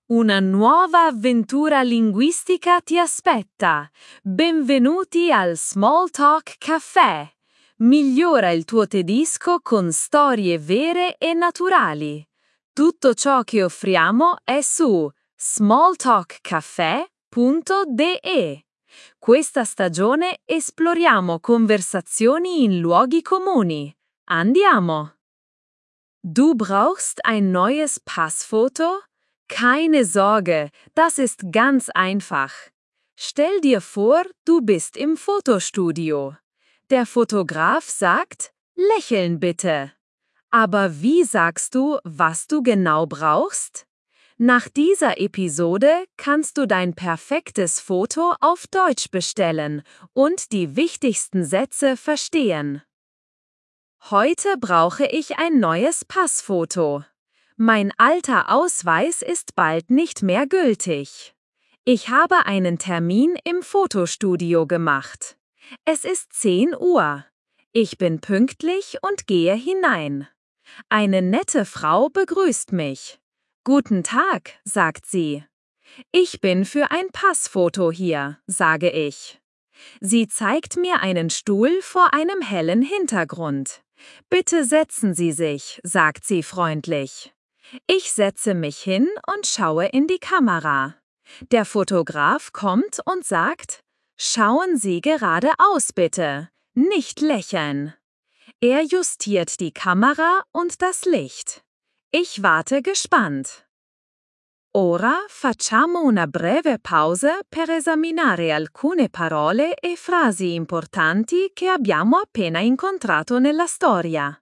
Una nuova avventura linguistica ti aspetta. Benvenuti al Small Talk Café. Migliora il tuo tedesco con storie vere e naturali. Tutto ciò che offriamo è su smalltalkcafe.de. Questa stagione esploriamo conversazioni in luoghi comuni. Andiamo! Du brauchst ein neues Passfoto? Keine Sorge, das ist ganz einfach. Stell dir vor, du bist im Fotostudio. Der Fotograf sagt, lächeln bitte. Aber wie sagst du, was du genau brauchst? Nach dieser Episode kannst du dein perfektes Foto auf Deutsch bestellen und die wichtigsten Sätze verstehen. Heute brauche ich ein neues Passfoto. Mein alter Ausweis ist bald nicht mehr gültig. Ich habe einen Termin im Fotostudio gemacht. Es ist 10 Uhr. Ich bin pünktlich und gehe hinein. Eine nette Frau begrüßt mich. Guten Tag, sagt sie. Ich bin für ein Passfoto hier, sage ich. Sie zeigt mir einen Stuhl vor einem hellen Hintergrund. Bitte setzen Sie sich, sagt sie freundlich. Ich setze mich hin und schaue in die Kamera. Der Fotograf kommt und sagt, schauen Sie geradeaus bitte, nicht lächeln. Er justiert die Kamera und das Licht. Ich warte gespannt. Ora facciamo una breve pausa per esaminare alcune parole e frasi importanti che abbiamo appena incontrato nella storia.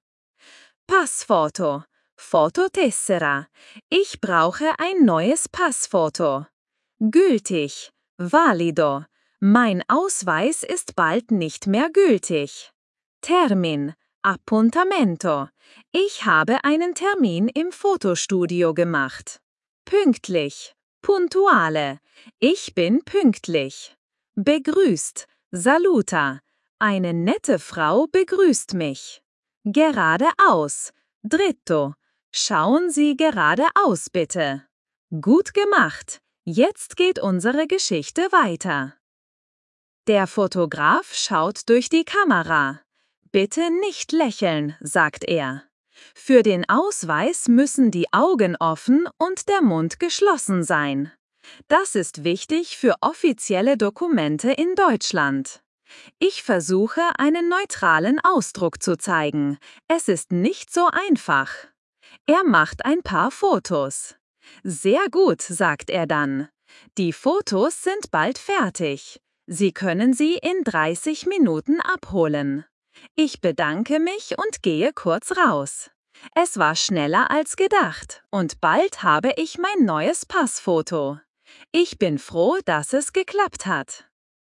Passfoto, Fototessera. Ich brauche ein neues Passfoto. Gültig, valido. Mein Ausweis ist bald nicht mehr gültig. Termin, appuntamento. Ich habe einen Termin im Fotostudio gemacht. Pünktlich, puntuale. Ich bin pünktlich. Begrüßt, saluta. Eine nette Frau begrüßt mich. Geradeaus, dritto. Schauen Sie geradeaus bitte. Gut gemacht. Jetzt geht unsere Geschichte weiter. Der Fotograf schaut durch die Kamera. Bitte nicht lächeln, sagt er. Für den Ausweis müssen die Augen offen und der Mund geschlossen sein. Das ist wichtig für offizielle Dokumente in Deutschland. Ich versuche, einen neutralen Ausdruck zu zeigen. Es ist nicht so einfach. Er macht ein paar Fotos. Sehr gut, sagt er dann. Die Fotos sind bald fertig. Sie können sie in 30 Minuten abholen. Ich bedanke mich und gehe kurz raus. Es war schneller als gedacht und bald habe ich mein neues Passfoto. Ich bin froh, dass es geklappt hat.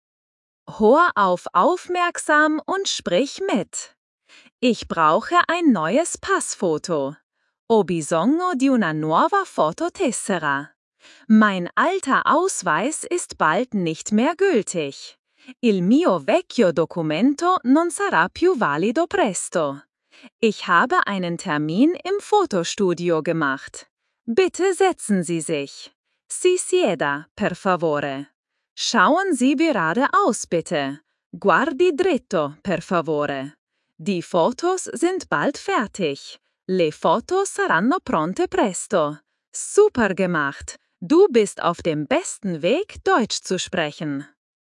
Hör aufmerksam und sprich mit. Ich brauche ein neues Passfoto. Ho bisogno di una nuova fototessera. Mein alter Ausweis ist bald nicht mehr gültig. Il mio vecchio documento non sarà più valido presto. Ich habe einen Termin im Fotostudio gemacht. Bitte setzen Sie sich. Si sieda, per favore. Schauen Sie geradeaus bitte. Guardi dritto, per favore. Die Fotos sind bald fertig. Le foto saranno pronte presto. Super gemacht. Du bist auf dem besten Weg, Deutsch zu sprechen.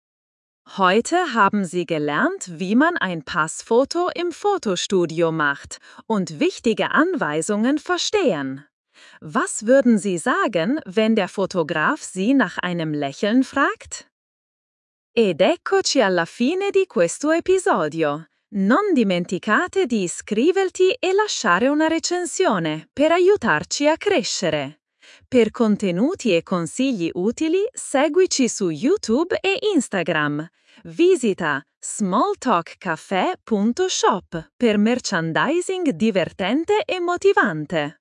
Heute haben Sie gelernt, wie man ein Passfoto im Fotostudio macht und wichtige Anweisungen verstehen. Was würden Sie sagen, wenn der Fotograf Sie nach einem Lächeln fragt? Ed eccoci alla fine di questo episodio. Non dimenticate di iscriverti e lasciare una recensione per aiutarci a crescere. Per contenuti e consigli utili, seguici su YouTube e Instagram. Visita smalltalkcafe.shop per merchandising divertente e motivante.